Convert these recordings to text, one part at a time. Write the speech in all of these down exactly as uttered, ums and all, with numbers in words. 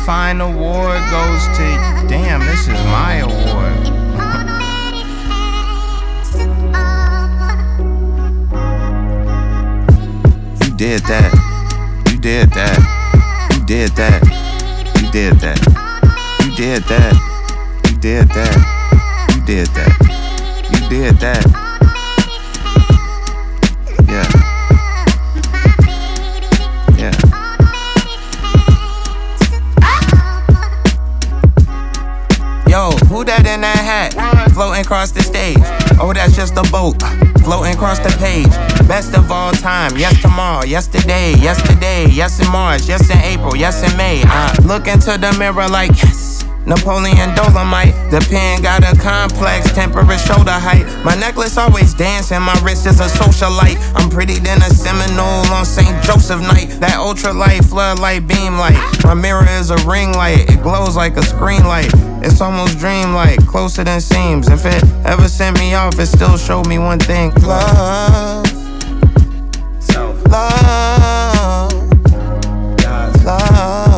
fine award goes to, damn, this is my award. You did that. You did that. You did that. You did that. You did that. You did that. You did that. You did that. Yeah. Yeah. Yo, who that in that hat? Floating across the stage. Oh, that's just a boat. Floating across the page. Best of all time. Yes, tomorrow. Yesterday. Yesterday. Yes, in March. Yes, in April. Yes, in May. I look into the mirror like, yes. Napoleon Dolomite. The pen got a complex, temperate shoulder height. My necklace always dancing, my wrist is a socialite. I'm pretty than a Seminole on Saint Joseph night. That ultralight, floodlight, beam light. My mirror is a ring light, it glows like a screen light. It's almost dreamlike, closer than seems. If it ever sent me off, it still showed me one thing. Love, love, love.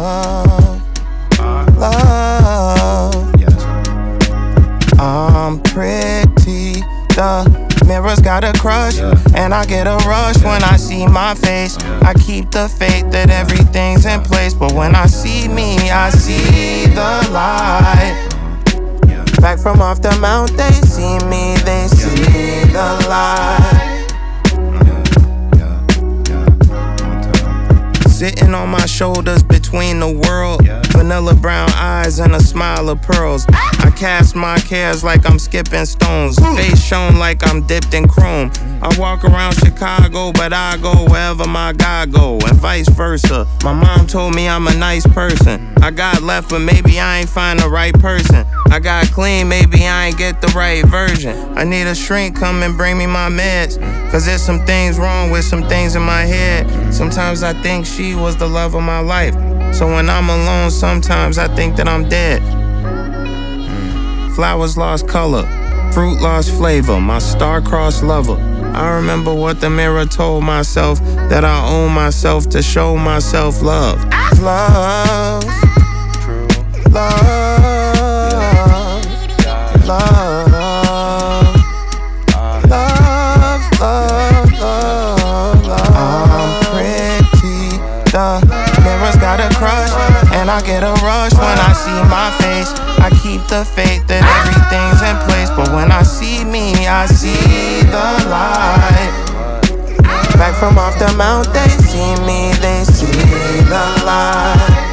I'm pretty, the mirror's got a crush, yeah. And I get a rush yeah. When I see my face, yeah. I keep the faith that everything's in place. But when I see me, I see the light. Yeah. Back from off the mount, they see me, they see yeah. the light. Sitting on my shoulders between the world, yeah. Vanilla brown eyes and a smile of pearls. I cast my cares like I'm skipping stones. Face shown like I'm dipped in chrome. I walk around Chicago, but I go wherever my God go, and vice versa. My mom told me I'm a nice person. I got left, but maybe I ain't find the right person. I got clean, maybe I ain't get the right version. I need a shrink, come and bring me my meds. Cause there's some things wrong with some things in my head. Sometimes I think she was the love of my life. So when I'm alone, sometimes I think that I'm dead. Flowers lost color, fruit lost flavor, my star-crossed lover. I remember what the mirror told myself, that I owe myself to show myself love. Love, true. Love, love, love, love, love, love. I'm pretty, the mirror's got a crush, and I get a rush when I see my face. I keep the faith that everything's in place. But when I see me, I see the light. Back from off the mount, they see me, they see the light.